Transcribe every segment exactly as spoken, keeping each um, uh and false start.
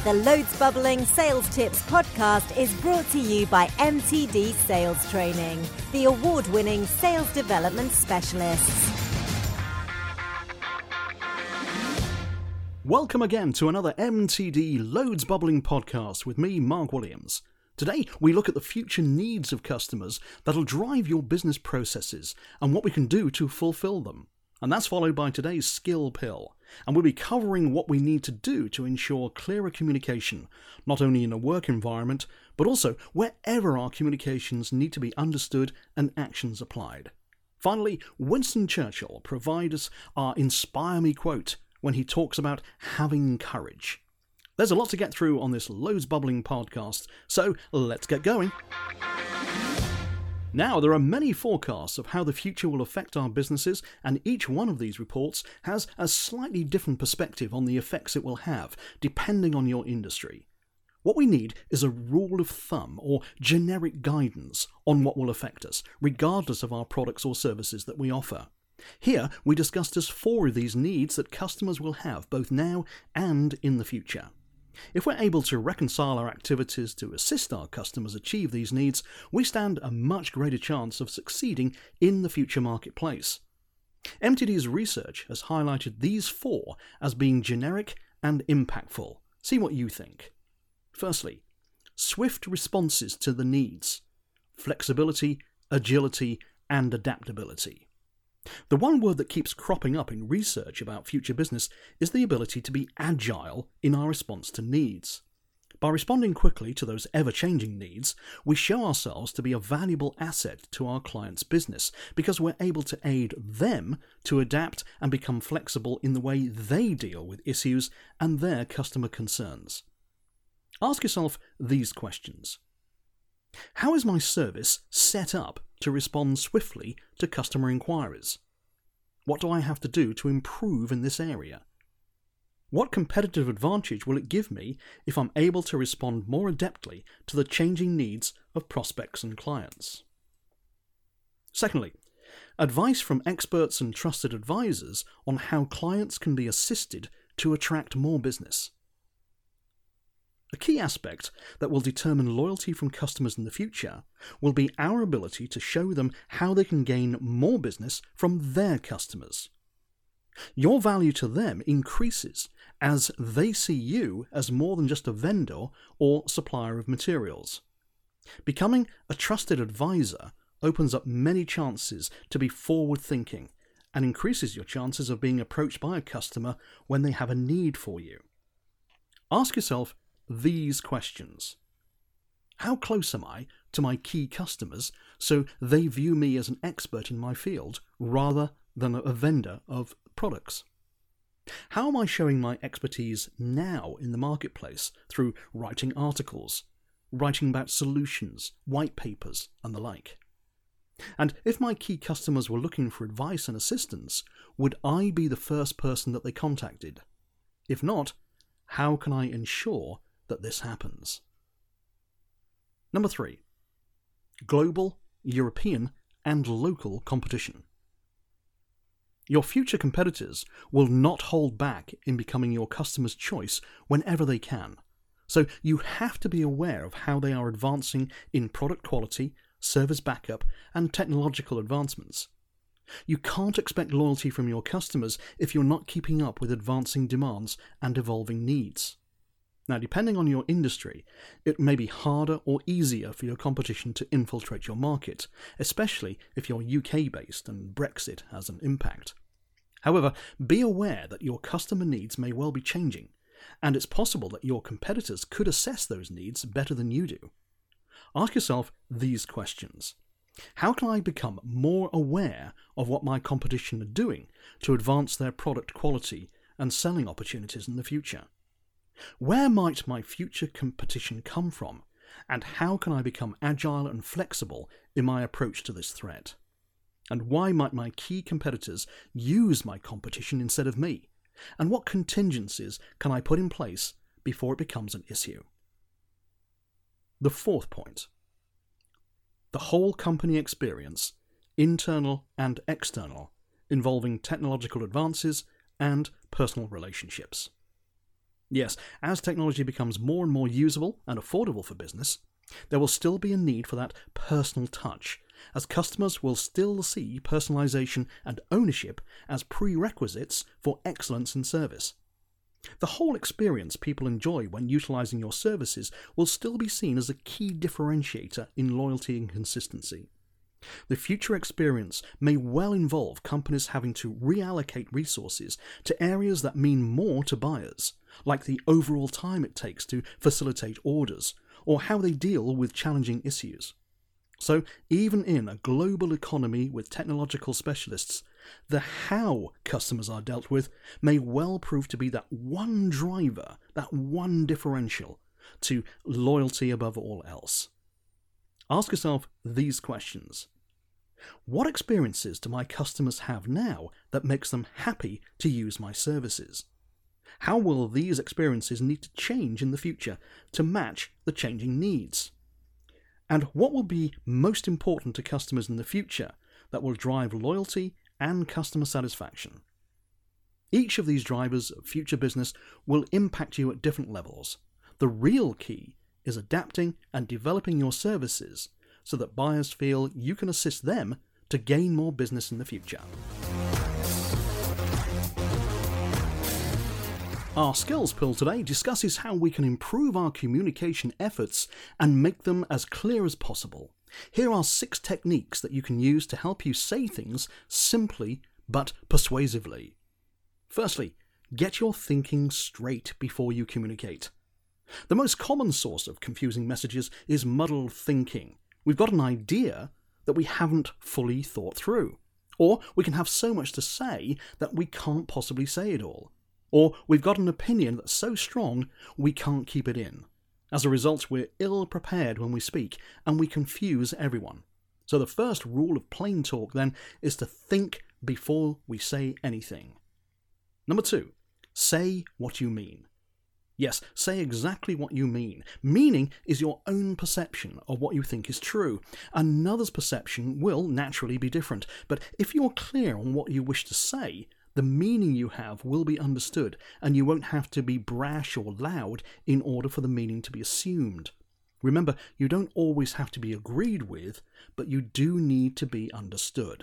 The Loads Bubbling Sales Tips podcast is brought to you by M T D Sales Training, the award-winning sales development specialists. Welcome again to another M T D Loads Bubbling podcast with me, Mark Williams. Today, we look at the future needs of customers that'll drive your business processes and what we can do to fulfill them. And that's followed by today's skill pill. And we'll be covering what we need to do to ensure clearer communication, not only in a work environment, but also wherever our communications need to be understood and actions applied. Finally, Winston Churchill provides us our Inspire Me quote when he talks about having courage. There's a lot to get through on this Loads Bubbling podcast, so let's get going. Now, there are many forecasts of how the future will affect our businesses, and each one of these reports has a slightly different perspective on the effects it will have, depending on your industry. What we need is a rule of thumb or generic guidance on what will affect us, regardless of our products or services that we offer. Here, we discuss just four of these needs that customers will have both now and in the future. If we're able to reconcile our activities to assist our customers achieve these needs, we stand a much greater chance of succeeding in the future marketplace. M T D's research has highlighted these four as being generic and impactful. See what you think. Firstly, swift responses to the needs, flexibility, agility, and adaptability. The one word that keeps cropping up in research about future business is the ability to be agile in our response to needs. By responding quickly to those ever-changing needs, we show ourselves to be a valuable asset to our client's business because we're able to aid them to adapt and become flexible in the way they deal with issues and their customer concerns. Ask yourself these questions. How is my service set up to respond swiftly to customer inquiries? What do I have to do to improve in this area? What competitive advantage will it give me if I'm able to respond more adeptly to the changing needs of prospects and clients? Secondly, advice from experts and trusted advisors on how clients can be assisted to attract more business. A key aspect that will determine loyalty from customers in the future will be our ability to show them how they can gain more business from their customers. Your value to them increases as they see you as more than just a vendor or supplier of materials. Becoming a trusted advisor opens up many chances to be forward-thinking and increases your chances of being approached by a customer when they have a need for you. Ask yourself these questions. How close am I to my key customers so they view me as an expert in my field rather than a vendor of products? How am I showing my expertise now in the marketplace through writing articles, writing about solutions, white papers, and the like? And if my key customers were looking for advice and assistance, would I be the first person that they contacted? If not, how can I ensure that this happens? Number three, global, European, and local competition. Your future competitors will not hold back in becoming your customer's choice whenever they can, so you have to be aware of how they are advancing in product quality, service backup, and technological advancements. You can't expect loyalty from your customers if you're not keeping up with advancing demands and evolving needs. Now, depending on your industry, it may be harder or easier for your competition to infiltrate your market, especially if you're U K-based and Brexit has an impact. However, be aware that your customer needs may well be changing, and it's possible that your competitors could assess those needs better than you do. Ask yourself these questions. How can I become more aware of what my competition are doing to advance their product quality and selling opportunities in the future? Where might my future competition come from, and how can I become agile and flexible in my approach to this threat? And why might my key competitors use my competition instead of me? And what contingencies can I put in place before it becomes an issue? The fourth point. The whole company experience, internal and external, involving technological advances and personal relationships. Yes, as technology becomes more and more usable and affordable for business, there will still be a need for that personal touch, as customers will still see personalization and ownership as prerequisites for excellence in service. The whole experience people enjoy when utilizing your services will still be seen as a key differentiator in loyalty and consistency. The future experience may well involve companies having to reallocate resources to areas that mean more to buyers, like the overall time it takes to facilitate orders, or how they deal with challenging issues. So, even in a global economy with technological specialists, the how customers are dealt with may well prove to be that one driver, that one differential, to loyalty above all else. Ask yourself these questions. What experiences do my customers have now that makes them happy to use my services? How will these experiences need to change in the future to match the changing needs? And what will be most important to customers in the future that will drive loyalty and customer satisfaction? Each of these drivers of future business will impact you at different levels. The real key is adapting and developing your services so that buyers feel you can assist them to gain more business in the future. Our skills pill today discusses how we can improve our communication efforts and make them as clear as possible. Here are six techniques that you can use to help you say things simply but persuasively. Firstly, get your thinking straight before you communicate. The most common source of confusing messages is muddled thinking. We've got an idea that we haven't fully thought through. Or we can have so much to say that we can't possibly say it all. Or we've got an opinion that's so strong we can't keep it in. As a result, we're ill-prepared when we speak, and we confuse everyone. So the first rule of plain talk, then, is to think before we say anything. Number two, say what you mean. Yes, say exactly what you mean. Meaning is your own perception of what you think is true. Another's perception will naturally be different, but if you're clear on what you wish to say, the meaning you have will be understood, and you won't have to be brash or loud in order for the meaning to be assumed. Remember, you don't always have to be agreed with, but you do need to be understood.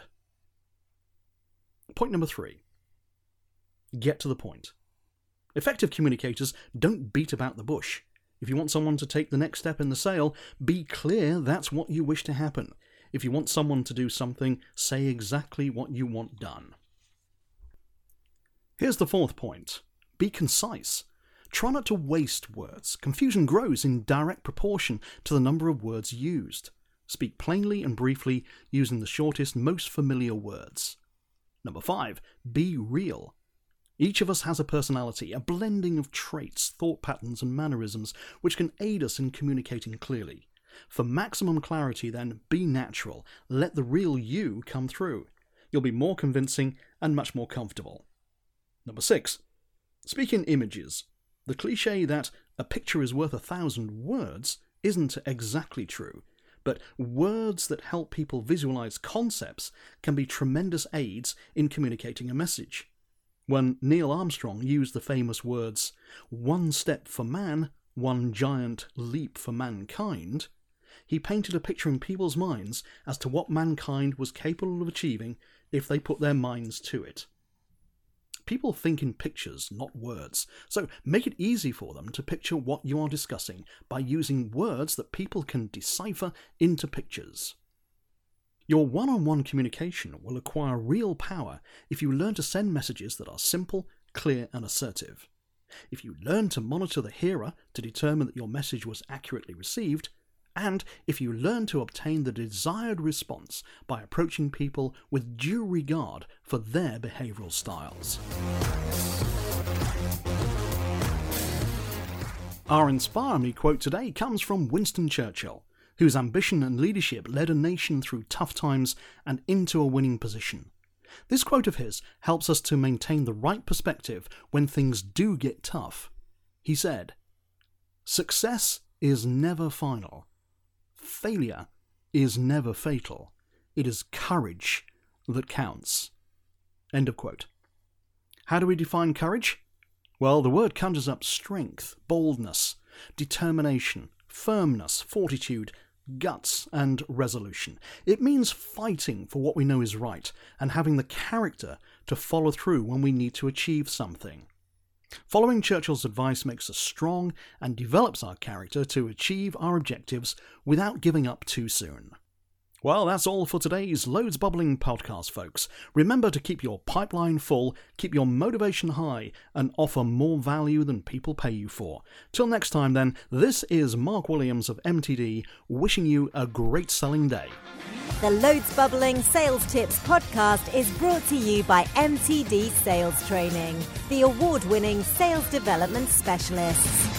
Point number three. Get to the point. Effective communicators don't beat about the bush. If you want someone to take the next step in the sale, be clear that's what you wish to happen. If you want someone to do something, say exactly what you want done. Here's the fourth point. Be concise. Try not to waste words. Confusion grows in direct proportion to the number of words used. Speak plainly and briefly using the shortest, most familiar words. Number five, be real. Each of us has a personality, a blending of traits, thought patterns and mannerisms which can aid us in communicating clearly. For maximum clarity then, be natural. Let the real you come through. You'll be more convincing and much more comfortable. Number six, speak in images. The cliche that a picture is worth a thousand words isn't exactly true, but words that help people visualize concepts can be tremendous aids in communicating a message. When Neil Armstrong used the famous words, "One step for man, one giant leap for mankind," he painted a picture in people's minds as to what mankind was capable of achieving if they put their minds to it. People think in pictures, not words, so make it easy for them to picture what you are discussing by using words that people can decipher into pictures. Your one-on-one communication will acquire real power if you learn to send messages that are simple, clear, and assertive. If you learn to monitor the hearer to determine that your message was accurately received, and if you learn to obtain the desired response by approaching people with due regard for their behavioral styles. Our Inspire Me quote today comes from Winston Churchill, whose ambition and leadership led a nation through tough times and into a winning position. This quote of his helps us to maintain the right perspective when things do get tough. He said, "Success is never final. Failure is never fatal. It is courage that counts." End of quote. How do we define courage? Well, the word conjures up strength, boldness, determination, firmness, fortitude, guts, and resolution. It means fighting for what we know is right and having the character to follow through when we need to achieve something. Following Churchill's advice makes us strong and develops our character to achieve our objectives without giving up too soon. Well, that's all for today's Loads Bubbling podcast, folks. Remember to keep your pipeline full, keep your motivation high, and offer more value than people pay you for. Till next time then, this is Mark Williams of M T D, wishing you a great selling day. The Loads Bubbling Sales Tips podcast is brought to you by M T D Sales Training, the award-winning sales development specialists.